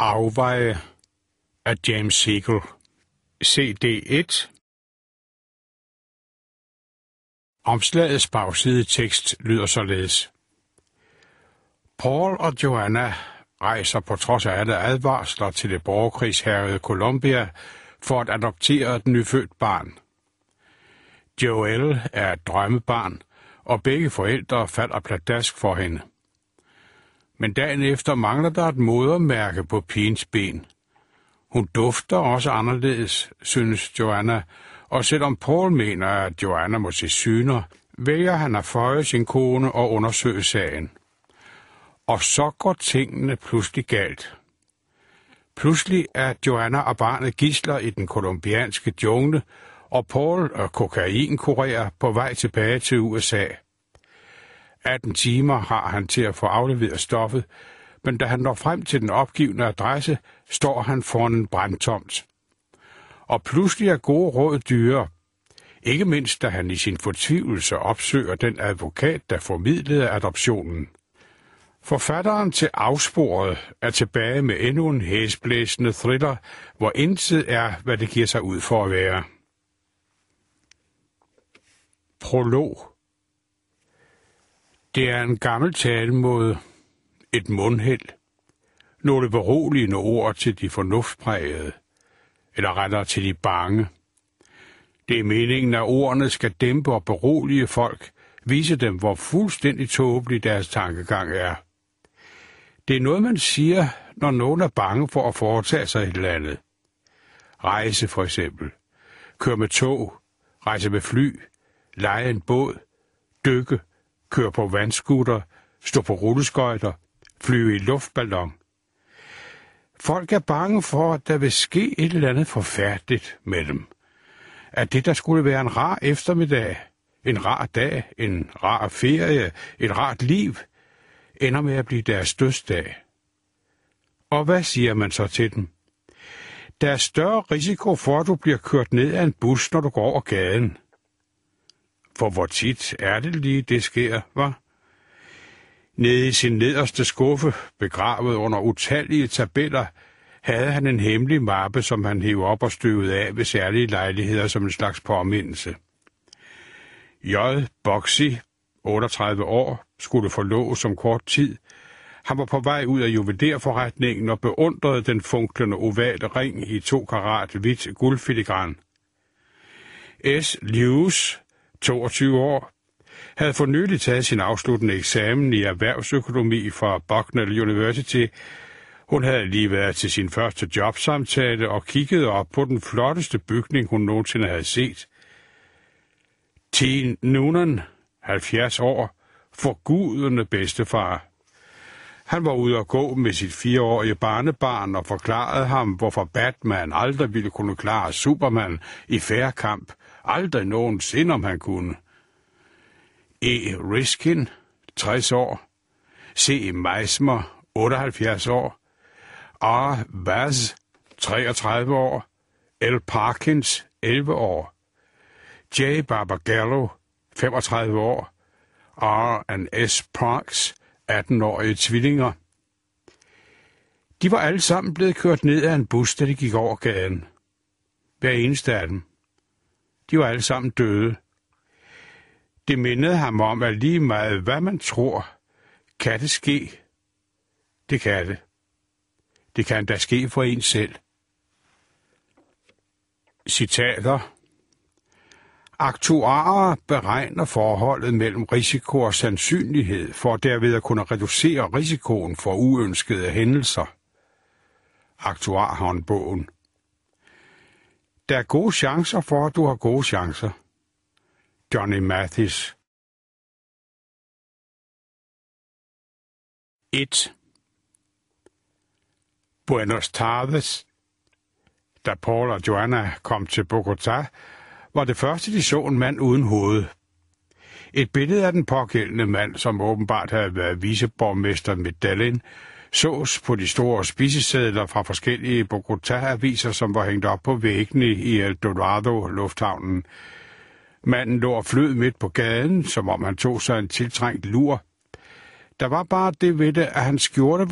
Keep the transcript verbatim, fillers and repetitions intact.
Afveje af James Siegel. C D et. Omslagets bagsidetekst lyder således. Paul og Joanna rejser på trods af alle advarsler til det borgerkrigshærgede Colombia for at adoptere et nyfødt barn. Joel er et drømmebarn, og begge forældre falder pladask for hende. Men dagen efter mangler der et modermærke på pigens ben. Hun dufter også anderledes, synes Joanna, og selvom Paul mener, at Joanna må se syner, vælger han at føje sin kone og undersøge sagen. Og så går tingene pludselig galt. Pludselig er Joanna og barnet gidsler i den kolumbianske jungle, og Paul er kokainkurerer på vej tilbage til U S A. atten timer har han til at få afleveret stoffet, men da han når frem til den opgivne adresse, står han foran en brandtomt. Og pludselig er gode råd dyre. Ikke mindst, da han i sin fortvivlelse opsøger den advokat, der formidlede adoptionen. Forfatteren til Afsporet er tilbage med endnu en hæsblæsende thriller, hvor intet er, hvad det giver sig ud for at være. Prolog. Det er en gammel talemåde, et mundheld, nogle beroligende ord til de fornuftsprægede, eller rettere til de bange. Det er meningen, at ordene skal dæmpe og berolige folk, vise dem, hvor fuldstændig tåbelig deres tankegang er. Det er noget, man siger, når nogen er bange for at foretage sig et eller andet. Rejse for eksempel. Køre med tog. Rejse med fly. Leje en båd. Dykke. Køre på vandskuter. Stå på rulleskøjter. Flyve i luftballon. Folk er bange for, at der vil ske et eller andet forfærdeligt med dem. At det, der skulle være en rar eftermiddag, en rar dag, en rar ferie, et rart liv, ender med at blive deres dødsdag. Og hvad siger man så til dem? Der er større risiko for, at du bliver kørt ned af en bus, når du går over gaden. For hvor tit er det lige, det sker, hva'? Nede i sin nederste skuffe, begravet under utallige tabeller, havde han en hemmelig mappe, som han hævde op og støvede af ved særlige lejligheder som en slags påmindelse. J. Boxy, otteogtredive år, skulle forloves om kort tid. Han var på vej ud af juvelerforretningen og beundrede den funklende ovale ring i to karat hvidt guldfiligran. S. Lewis, toogtyve år, havde for nylig taget sin afsluttende eksamen i erhvervsøkonomi fra Bucknell University. Hun havde lige været til sin første jobsamtale og kiggede op på den flotteste bygning, hun nogensinde havde set. T. Noonan, halvfjerds år, forgudende bedstefar. Han var ude at gå med sit fireårige barnebarn og forklarede ham, hvorfor Batman aldrig ville kunne klare Superman i fair kamp. Aldrig nogensinde, om han kunne. E. Riskin, tres år. C. Meismer, otteoghalvfjerds år. R. Vaz, treogtredive år. L. Parkins, elleve år. J. Barbagallo, femogtredive år. R. and S. Parks, atten-årige tvillinger. De var alle sammen blevet kørt ned af en bus, da de gik over gaden. Hver eneste af dem. De var alle sammen døde. Det mindede ham om, at lige meget hvad man tror, kan det ske. Det kan det. Det kan da ske for en selv. Citater. Aktuarer beregner forholdet mellem risiko og sandsynlighed for derved at kunne reducere risikoen for uønskede hændelser. Aktuarhåndbogen. Der er gode chancer for, at du har gode chancer. Johnny Mathis. et. Buenos Tardes. Da Paul og Joanna kom til Bogotá, var det første, de så en mand uden hoved. Et billede af den pågældende mand, som åbenbart havde været viceborgmester Medellin, sås på de store spisesedler fra forskellige Bogotá-aviser, som var hængt op på væggene i El Dorado-lufthavnen. Manden lå og flød midt på gaden, som om han tog sig en tiltrængt lur. Der var bare det ved det, at hans skjorte